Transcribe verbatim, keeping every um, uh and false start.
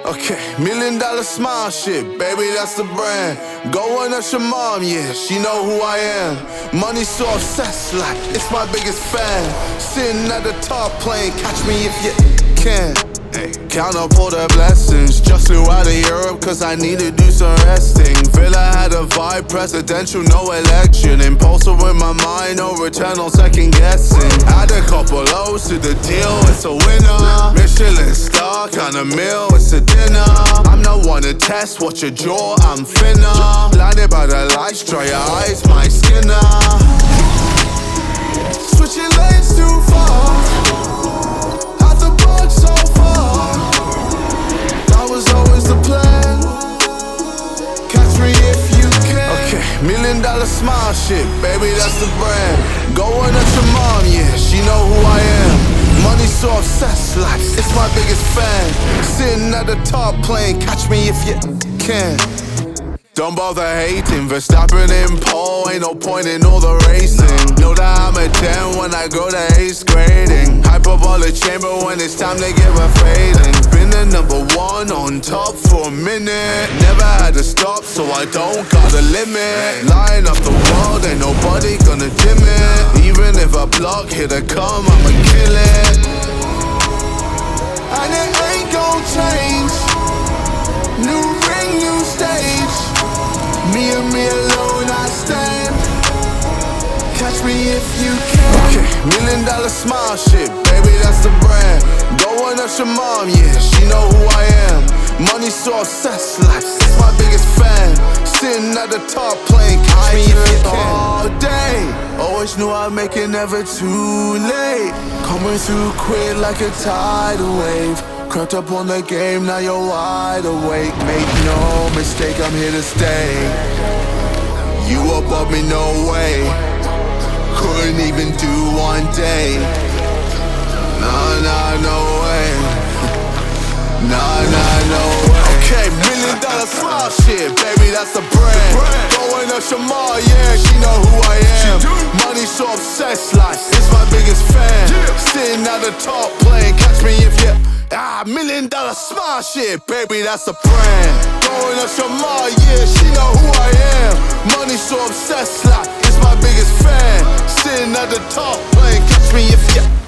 Okay, million dollar smile shit, baby, that's the brand. Go and ask your mom, yeah, she know who I am. Money so obsessed, like, it's my biggest fan. Sitting at the top playing Catch Me If You Can. Hey. Count up all the blessings. Just flew out of Europe cause I need to do some resting. Villa had a vibe, presidential, no election. Impulsive in my mind, no return, no second guessing. Add a couple O's to the deal, it's a winner. Michelin star, kind of meal, it's a dinner. I'm not one to test, watch your jaw, I'm thinner. Blinded by the lights, dry your eyes, my skinner. Switching lanes too far. Had the bug so far. That was always the plan. Catch me if you can. Okay, million dollar smile shit, baby, that's the brand. Go and ask your mom, yeah, she know who I am. Money so obsessed, like, it's my biggest fan. Sitting at the top playing Catch Me If You Can. Don't bother hating, Verstappen in pole, ain't no point in all the racing. Know that I'm a ten when I go to ace grading. Hyperbolic chamber when it's time to give a fading. Been the number one on top for a minute. Never had to stop, so I don't got a limit. Lying off the world, ain't nobody gonna dim it. Even if a block hit a come, I'ma kill it. And it ain't gon' change. New ring, new stage. Me and me alone I stand. Catch me if you can. Okay, million dollar smile shit, baby, that's the brand. Go and ask your mom, yeah, she know who I am. Money so obsessed, like, it's my biggest fan. Sitting at the top playing Catch Me If You Can. All day, always knew I'd make it never too late. Coming through quick like a tidal wave. Crept up on the game, now you're wide awake. Make no mistake, I'm here to stay. You above me, no way. Couldn't even do one day. Nah, nah, no way. Nah, nah, no way. Okay, million dollar smile shit, baby, that's the brand. Going up Shamar, yeah, she know who I am. Money so obsessed, like, it's my biggest fan. Sitting at the top playing Catch Me If You. Ah, million dollar smile shit, baby, that's the brand. Going up Shamar, yeah, she know who I am. Money so obsessed, like, it's my biggest fan. Sitting at the top playing Catch Me If You.